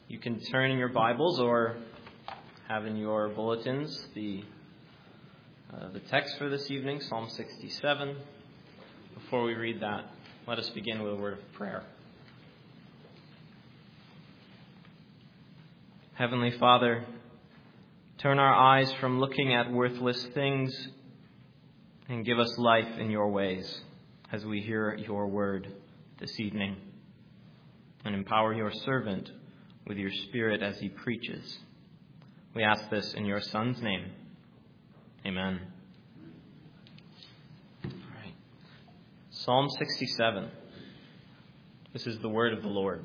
You can turn in your Bibles or have in your bulletins the text for this evening, Psalm 67. Before we read that, let us begin with a word of prayer. Heavenly Father, turn our eyes from looking at worthless things and give us life in your ways as we hear your word this evening, and empower your servant with your Spirit as he preaches. We ask this in your Son's name. Amen. All right. Psalm 67. This is the word of the Lord.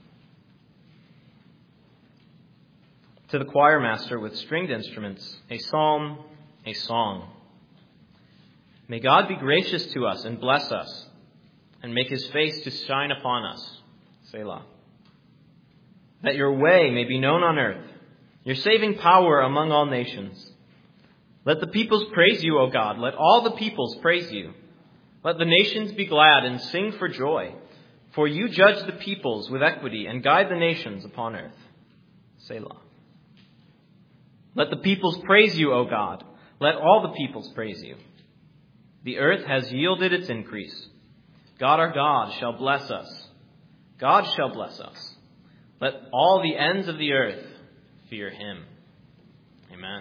To the choir master with stringed instruments, a psalm, a song. May God be gracious to us and bless us, and make his face to shine upon us. Selah. That your way may be known on earth, your saving power among all nations. Let the peoples praise you, O God. Let all the peoples praise you. Let the nations be glad and sing for joy. For you judge the peoples with equity and guide the nations upon earth. Selah. Let the peoples praise you, O God. Let all the peoples praise you. The earth has yielded its increase. God our God shall bless us. God shall bless us. Let all the ends of the earth fear him. Amen.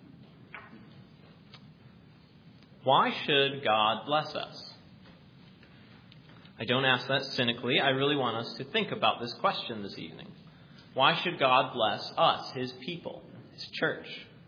Why should God bless us? I don't ask that cynically. I really want us to think about this question this evening. Why should God bless us, his people, his church?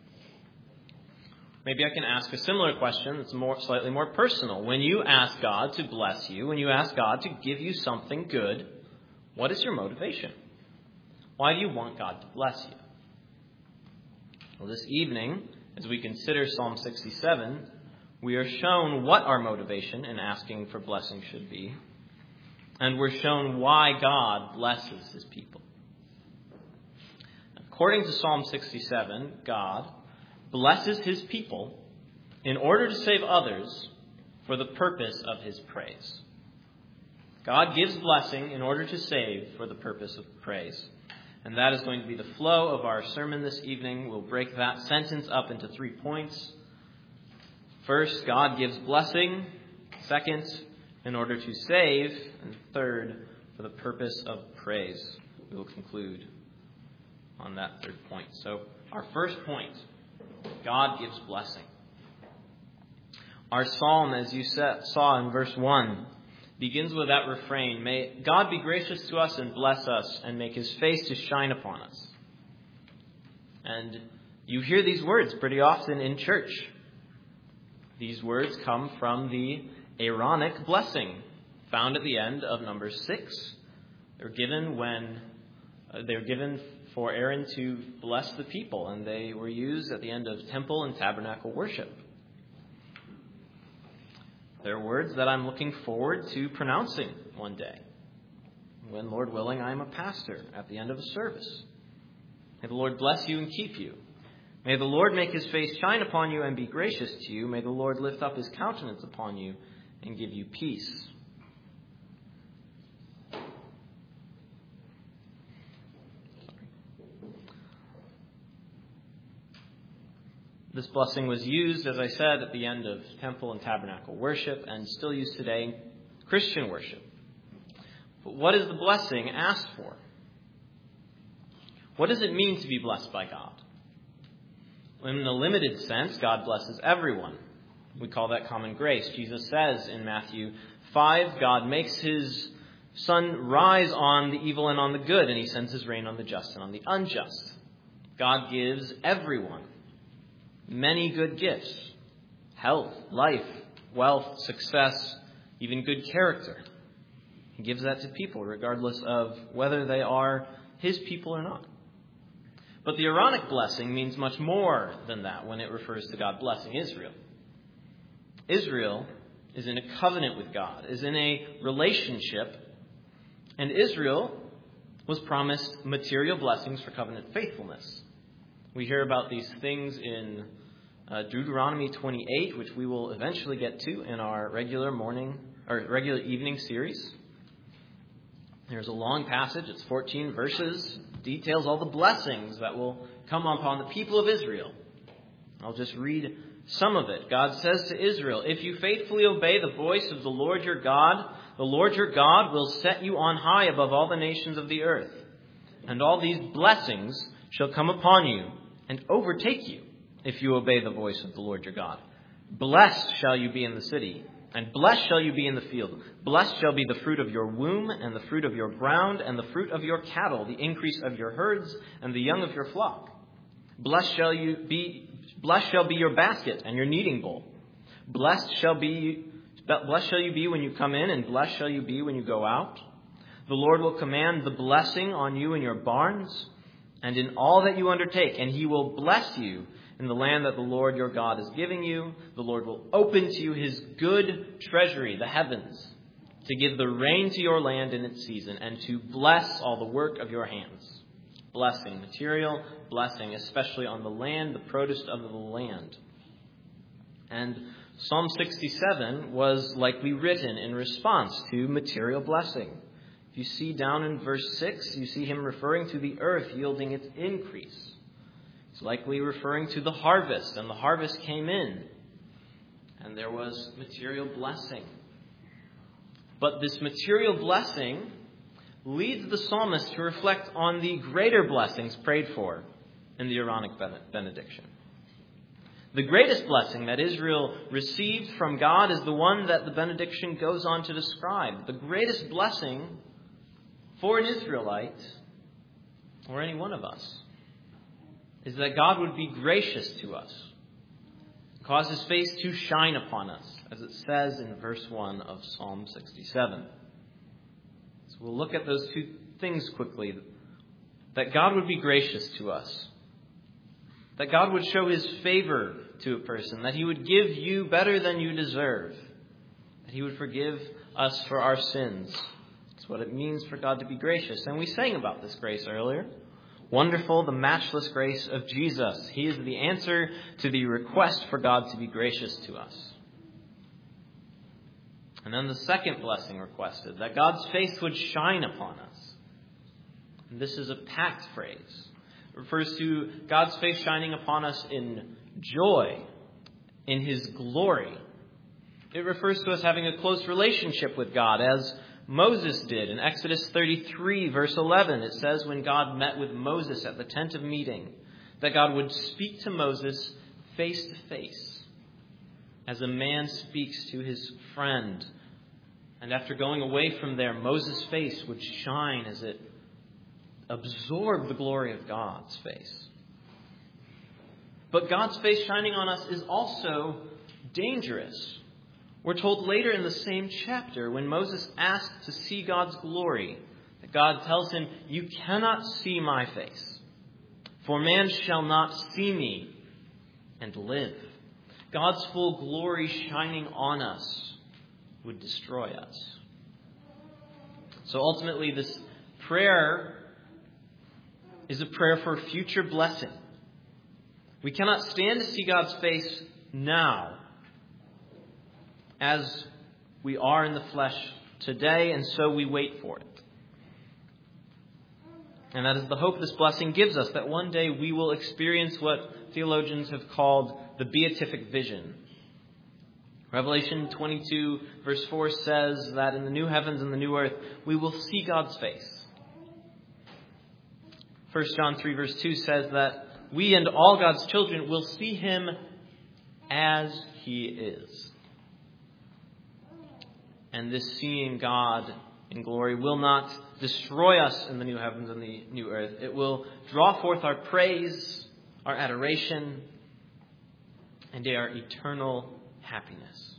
Maybe I can ask a similar question that's slightly more personal. When you ask God to bless you, when you ask God to give you something good, what is your motivation? Why do you want God to bless you? Well, this evening, as we consider Psalm 67, we are shown what our motivation in asking for blessing should be, and we're shown why God blesses his people. According to Psalm 67, God blesses his people in order to save others for the purpose of his praise. God gives blessing in order to save for the purpose of praise. And that is going to be the flow of our sermon this evening. We'll break that sentence up into 3 points. First, God gives blessing. Second, in order to save. And third, for the purpose of praise. We will conclude on that third point. So, our first point, God gives blessing. Our psalm, as you saw in verse 1, begins with that refrain, may God be gracious to us and bless us and make his face to shine upon us. And you hear these words pretty often in church. These words come from the Aaronic blessing found at the end of Numbers 6. They're given for Aaron to bless the people, and they were used at the end of temple and tabernacle worship. They're words that I'm looking forward to pronouncing one day, when, Lord willing, I am a pastor at the end of a service. May the Lord bless you and keep you. May the Lord make his face shine upon you and be gracious to you. May the Lord lift up his countenance upon you and give you peace. This blessing was used, as I said, at the end of temple and tabernacle worship and still used today in Christian worship. But what is the blessing asked for? What does it mean to be blessed by God? In the limited sense, God blesses everyone. We call that common grace. Jesus says in Matthew 5, God makes his sun rise on the evil and on the good, and he sends his rain on the just and on the unjust. God gives everyone many good gifts: health, life, wealth, success, even good character. He gives that to people regardless of whether they are his people or not. But the Aaronic blessing means much more than that when it refers to God blessing Israel. Israel is in a covenant with God, is in a relationship, and Israel was promised material blessings for covenant faithfulness. We hear about these things in Deuteronomy 28, which we will eventually get to in our regular evening series. There's a long passage. It's 14 verses. Details all the blessings that will come upon the people of Israel. I'll just read some of it. God says to Israel, "If you faithfully obey the voice of the Lord your God will set you on high above all the nations of the earth. And all these blessings shall come upon you and overtake you if you obey the voice of the Lord your God. Blessed shall you be in the city, and blessed shall you be in the field. Blessed shall be the fruit of your womb, and the fruit of your ground, and the fruit of your cattle, the increase of your herds, and the young of your flock. Blessed shall be your basket and your kneading bowl. Blessed shall you be when you come in, and blessed shall you be when you go out. The Lord will command the blessing on you in your barns and in all that you undertake, and he will bless you in the land that the Lord your God is giving you. The Lord will open to you his good treasury, the heavens, to give the rain to your land in its season, and to bless all the work of your hands." Blessing, material blessing, especially on the land, the produce of the land. And Psalm 67 was likely written in response to material blessing. If you see down in verse 6, you see him referring to the earth yielding its increase. It's likely referring to the harvest, and the harvest came in, and there was material blessing. But this material blessing leads the psalmist to reflect on the greater blessings prayed for in the Aaronic benediction. The greatest blessing that Israel received from God is the one that the benediction goes on to describe. The greatest blessing for an Israelite, or any one of us, is that God would be gracious to us, cause his face to shine upon us, as it says in verse 1 of Psalm 67. So we'll look at those two things quickly. That God would be gracious to us, that God would show his favor to a person, that he would give you better than you deserve, that he would forgive us for our sins. That's what it means for God to be gracious. And we sang about this grace earlier. Wonderful, the matchless grace of Jesus. He is the answer to the request for God to be gracious to us. And then the second blessing requested, that God's face would shine upon us. And this is a packed phrase. It refers to God's face shining upon us in joy, in his glory. It refers to us having a close relationship with God, as Moses did in Exodus 33, verse 11. It says when God met with Moses at the tent of meeting, that God would speak to Moses face to face, as a man speaks to his friend. And after going away from there, Moses' face would shine as it absorbed the glory of God's face. But God's face shining on us is also dangerous. We're told later in the same chapter, when Moses asked to see God's glory, that God tells him, "You cannot see my face, for man shall not see me and live." God's full glory shining on us would destroy us. So ultimately, this prayer is a prayer for future blessing. We cannot stand to see God's face now, as we are in the flesh today, and so we wait for it. And that is the hope this blessing gives us, that one day we will experience what theologians have called the beatific vision. Revelation 22, verse 4 says that in the new heavens and the new earth, we will see God's face. 1 John 3, verse 2 says that we and all God's children will see him as he is. And this seeing God in glory will not destroy us in the new heavens and the new earth. It will draw forth our praise, our adoration, and our eternal happiness.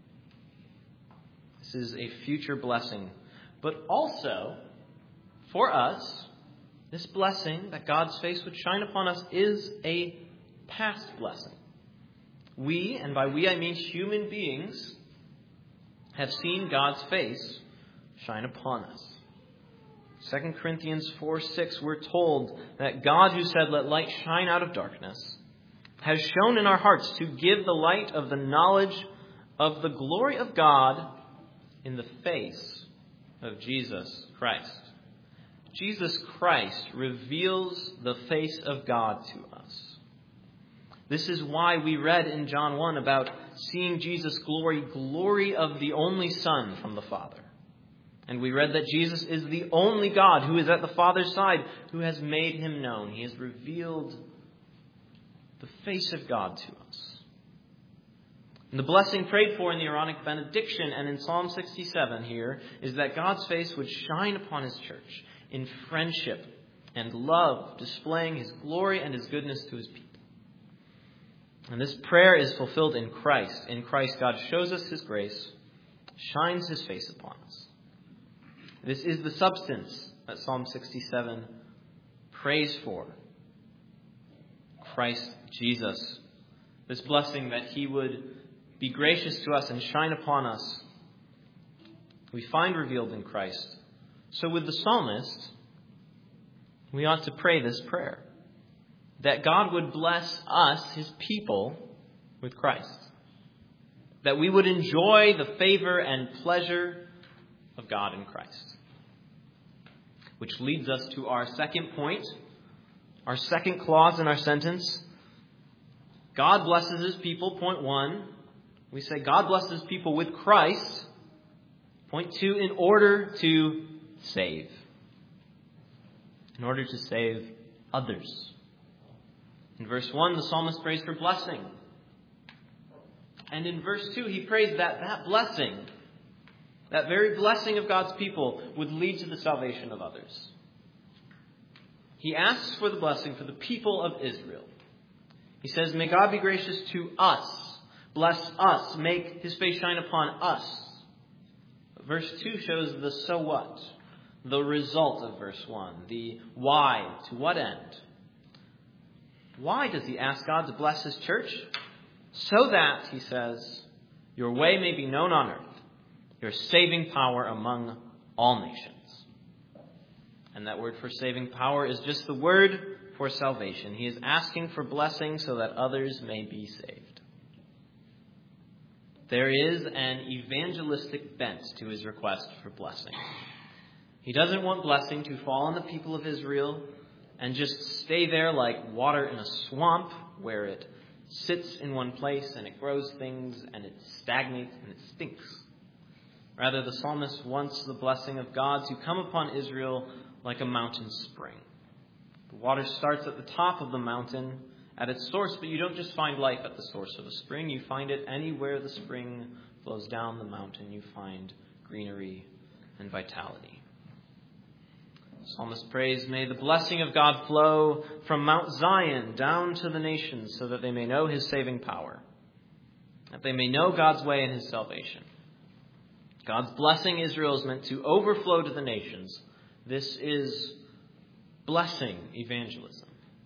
This is a future blessing. But also, for us, this blessing that God's face would shine upon us is a past blessing. We, and by we I mean human beings, have seen God's face shine upon us. 2 Corinthians 4:6, we're told that God, who said, "Let light shine out of darkness," has shone in our hearts to give the light of the knowledge of the glory of God in the face of Jesus Christ. Jesus Christ reveals the face of God to us. This is why we read in John 1 about seeing Jesus' glory of the only Son from the Father. And we read that Jesus is the only God who is at the Father's side, who has made him known. He has revealed the face of God to us. And the blessing prayed for in the Aaronic benediction and in Psalm 67 here is that God's face would shine upon his church in friendship and love, displaying his glory and his goodness to his people. And this prayer is fulfilled in Christ. In Christ, God shows us his grace, shines his face upon us. This is the substance that Psalm 67 prays for. Christ Jesus. This blessing that he would be gracious to us and shine upon us, we find revealed in Christ. So with the psalmist, we ought to pray this prayer, that God would bless us, his people, with Christ. That we would enjoy the favor and pleasure of God in Christ. Which leads us to our second point, our second clause in our sentence. God blesses his people, point 1. We say God blesses people with Christ. Point 2, in order to save. In order to save others. In verse 1, the psalmist prays for blessing. And in verse 2, he prays that blessing, that very blessing of God's people, would lead to the salvation of others. He asks for the blessing for the people of Israel. He says, may God be gracious to us, bless us, make his face shine upon us. Verse 2 shows the so what, the result of verse 1, the why, to what end. Why does he ask God to bless his church? So that, he says, your way may be known on earth, your saving power among all nations. And that word for saving power is just the word for salvation. He is asking for blessing so that others may be saved. There is an evangelistic bent to his request for blessing. He doesn't want blessing to fall on the people of Israel and just stay there like water in a swamp where it sits in one place and it grows things and it stagnates and it stinks. Rather, the psalmist wants the blessing of God to come upon Israel like a mountain spring. The water starts at the top of the mountain at its source, but you don't just find life at the source of a spring. You find it anywhere the spring flows down the mountain. You find greenery and vitality. Psalmist prays, may the blessing of God flow from Mount Zion down to the nations so that they may know his saving power, that they may know God's way and his salvation. God's blessing Israel is meant to overflow to the nations. This is blessing evangelism.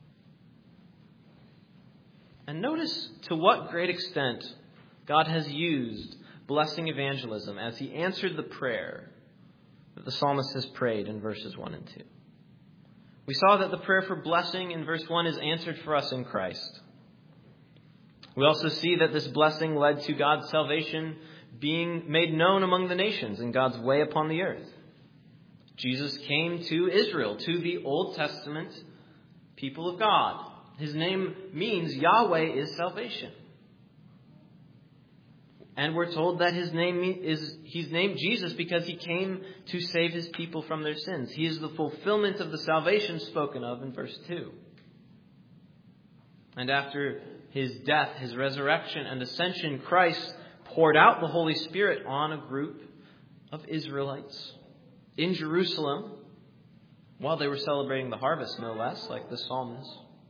And notice to what great extent God has used blessing evangelism as he answered the prayer that the psalmist has prayed in verses 1 and 2. We saw that the prayer for blessing in verse 1 is answered for us in Christ. We also see that this blessing led to God's salvation being made known among the nations and God's way upon the earth. Jesus came to Israel, to the Old Testament people of God. His name means Yahweh is salvation. And we're told that he's named Jesus because he came to save his people from their sins. He is the fulfillment of the salvation spoken of in verse 2. And after his death, his resurrection, and ascension, Christ poured out the Holy Spirit on a group of Israelites in Jerusalem while they were celebrating the harvest, no less, like the psalmist.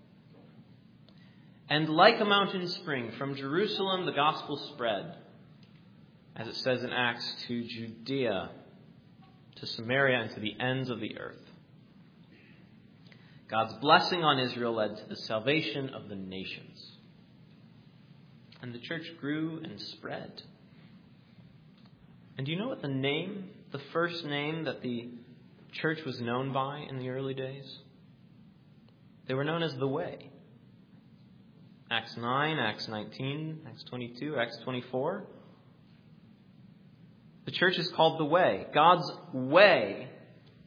And like a mountain spring, from Jerusalem the gospel spread, as it says in Acts, to Judea, to Samaria, and to the ends of the earth. God's blessing on Israel led to the salvation of the nations. And the church grew and spread. And do you know what the first name that the church was known by in the early days? They were known as the Way. Acts 9, Acts 19, Acts 22, Acts 24. The church is called the Way. God's way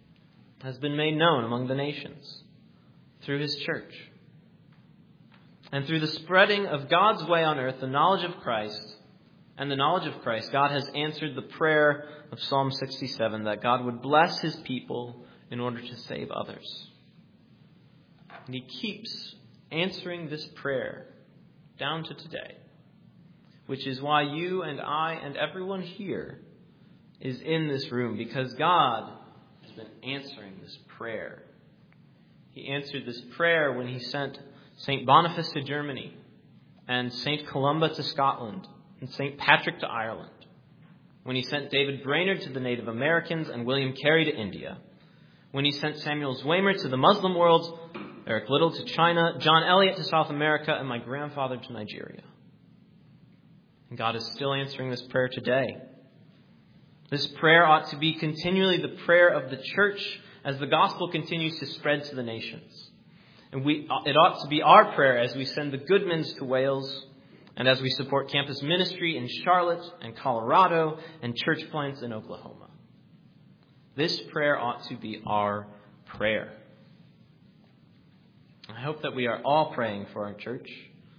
has been made known among the nations through his church. And through the spreading of God's way on earth, the knowledge of Christ, God has answered the prayer of Psalm 67 that God would bless his people in order to save others. And he keeps answering this prayer down to today, which is why you and I and everyone here is in this room, because God has been answering this prayer. He answered this prayer when he sent St. Boniface to Germany, and St. Columba to Scotland, and St. Patrick to Ireland. When he sent David Brainerd to the Native Americans and William Carey to India. When he sent Samuel Zwemer to the Muslim world, Eric Liddell to China, John Eliot to South America, and my grandfather to Nigeria. And God is still answering this prayer today. This prayer ought to be continually the prayer of the church as the gospel continues to spread to the nations. And it ought to be our prayer as we send the Goodmans to Wales and as we support campus ministry in Charlotte and Colorado and church plants in Oklahoma. This prayer ought to be our prayer. I hope that we are all praying for our church.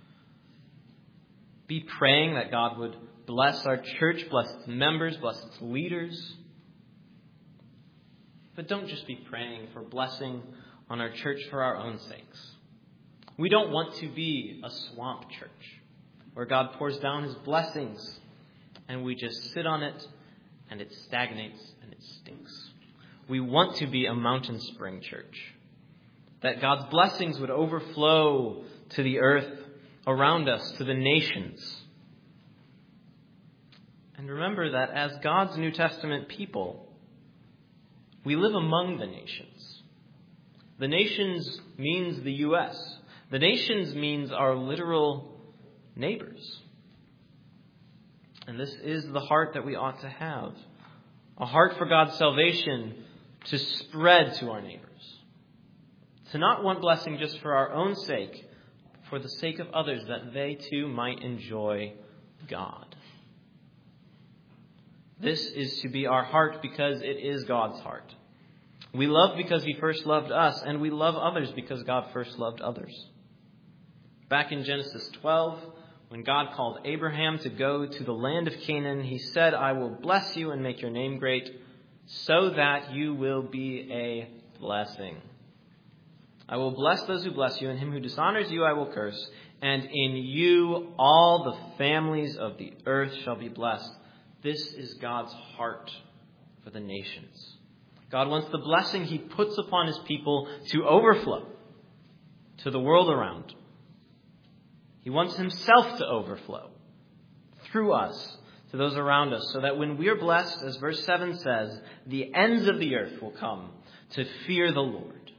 Be praying that God would bless our church, bless its members, bless its leaders. But don't just be praying for blessing on our church for our own sakes. We don't want to be a swamp church where God pours down his blessings and we just sit on it and it stagnates and it stinks. We want to be a mountain spring church, that God's blessings would overflow to the earth around us, to the nations. And remember that as God's New Testament people, we live among the nations. The nations means the U.S. The nations means our literal neighbors. And this is the heart that we ought to have. A heart for God's salvation to spread to our neighbors. To not want blessing just for our own sake, but for the sake of others, that they too might enjoy God. This is to be our heart because it is God's heart. We love because he first loved us, and we love others because God first loved others. Back in Genesis 12, when God called Abraham to go to the land of Canaan, he said, I will bless you and make your name great, so that you will be a blessing. I will bless those who bless you, and him who dishonors you I will curse. And in you all the families of the earth shall be blessed. This is God's heart for the nations. God wants the blessing he puts upon his people to overflow to the world around. He wants himself to overflow through us to those around us, so that when we are blessed, as verse 7 says, the ends of the earth will come to fear the Lord.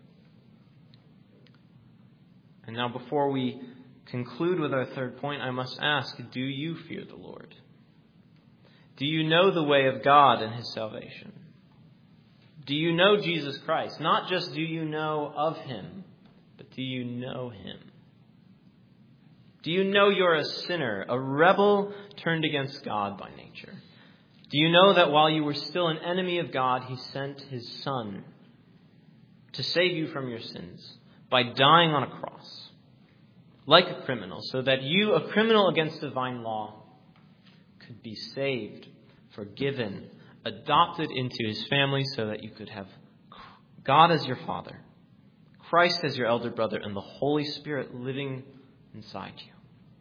And now before we conclude with our third point, I must ask, do you fear the Lord? Do you know the way of God and his salvation? Do you know Jesus Christ? Not just do you know of him, but do you know him? Do you know you're a sinner, a rebel turned against God by nature? Do you know that while you were still an enemy of God, he sent his Son to save you from your sins by dying on a cross, like a criminal, so that you, a criminal against divine law, could be saved, forgiven, adopted into his family, so that you could have God as your Father, Christ as your elder brother, and the Holy Spirit living inside you.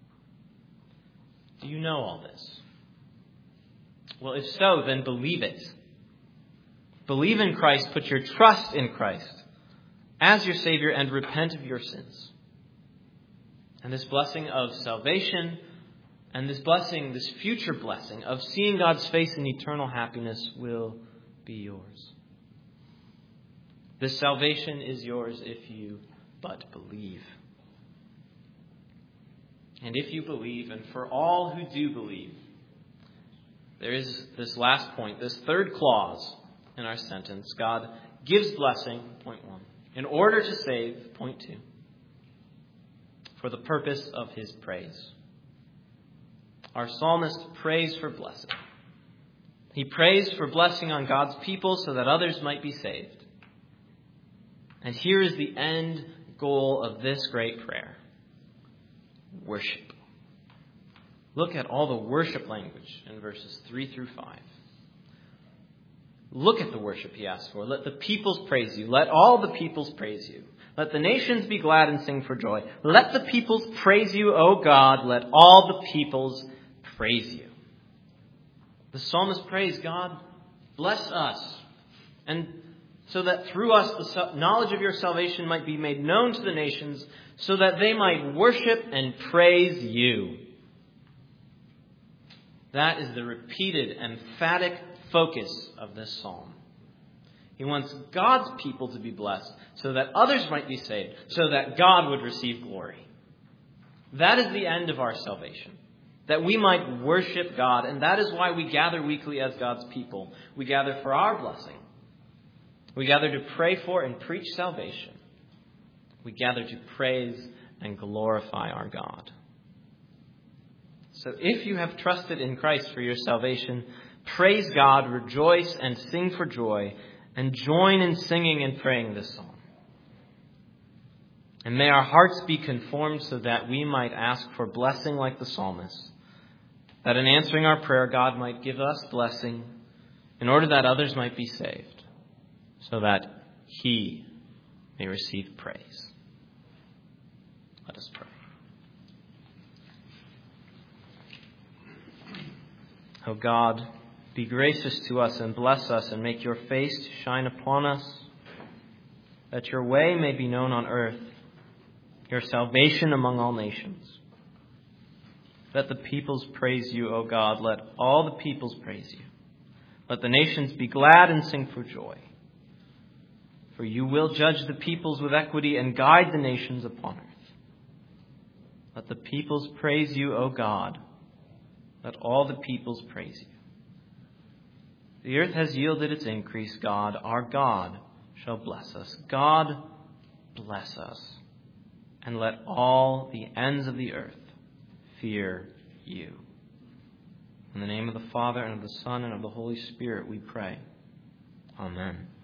Do you know all this? Well, if so, then believe it. Believe in Christ, put your trust in Christ as your Savior, and repent of your sins. And this blessing of salvation, and this blessing, this future blessing of seeing God's face in eternal happiness will be yours. This salvation is yours if you but believe. And if you believe, and for all who do believe, there is this last point, this third clause in our sentence. God gives blessing, point 1, in order to save, point 2, for the purpose of his praise. Our psalmist prays for blessing. He prays for blessing on God's people so that others might be saved. And here is the end goal of this great prayer. Worship. Look at all the worship language in verses 3 through 5. Look at the worship he asks for. Let the peoples praise you. Let all the peoples praise you. Let the nations be glad and sing for joy. Let the peoples praise you, O God. Let all the peoples praise you. The psalmist prays, God, bless us. And so that through us the knowledge of your salvation might be made known to the nations, so that they might worship and praise you. That is the repeated, emphatic focus of this psalm. He wants God's people to be blessed so that others might be saved, so that God would receive glory. That is the end of our salvation, that we might worship God, and that is why we gather weekly as God's people. We gather for our blessing. We gather to pray for and preach salvation. We gather to praise and glorify our God. So if you have trusted in Christ for your salvation, praise God, rejoice, and sing for joy, and join in singing and praying this song. And may our hearts be conformed so that we might ask for blessing like the psalmist, that in answering our prayer, God might give us blessing in order that others might be saved, so that he may receive praise. Let us pray. O God, be gracious to us and bless us and make your face to shine upon us, that your way may be known on earth, your salvation among all nations. Let the peoples praise you, O God. Let all the peoples praise you. Let the nations be glad and sing for joy. For you will judge the peoples with equity and guide the nations upon earth. Let the peoples praise you, O God. Let all the peoples praise you. The earth has yielded its increase. God, our God, shall bless us. God, bless us. And let all the ends of the earth fear you. In the name of the Father, and of the Son, and of the Holy Spirit, we pray. Amen.